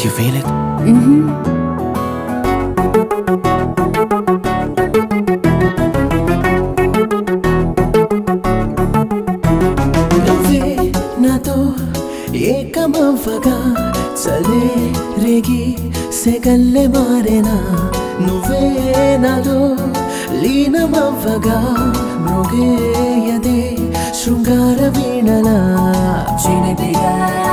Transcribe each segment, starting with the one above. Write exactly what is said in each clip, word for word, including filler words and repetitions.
You feel it? Mm-hmm. నువ్వే నాతో ఏకమవ్వగా చలే రేగి సెగల్లె మారేనా నువ్వే నాలో లీనమవ్వగా మృగేయదే శృంగార వీణలా చిలిపిగా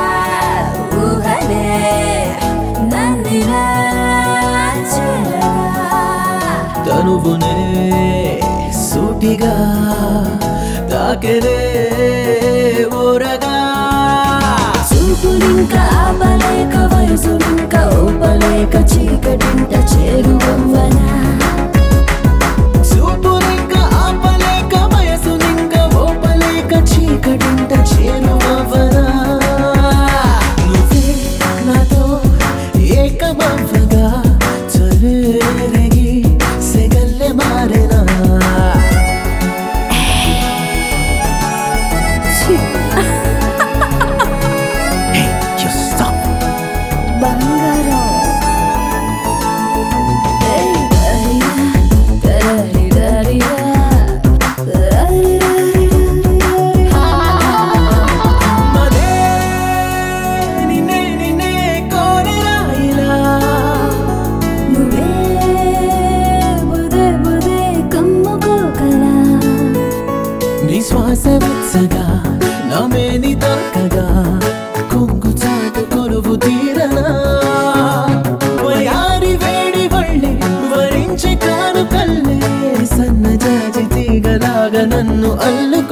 ఊహలే నన్నిలా చేరగా తనువునే సూటిగా తాకెనే ఊరగా చూపులింకా ఆపలేక వయసులింకా ఊపలేక చీకటింట చేరువవ్వనా చూపులింక ఆపలేక వయసులింక ఓపలేక చీకటింట చేరువవనా నువ్వే నాతో ఏకమవ్వగా చరేగి సెగల్లె మారెనా Hey, you stop. బంగారం మదే నిన్నే నిన్నే కోరెరా ఇలా నువ్వే బుదే బుదే కమ్ముకోకలా నీ శ్వాస వెచ్చగా నా మేని తాకగా కొంగు చాటు కొలువు తీరనా వయారి వేడి వళ్ళే వరించి కాను కల్లే సన్న జాజి తీగలాగా నన్ను అల్లుకు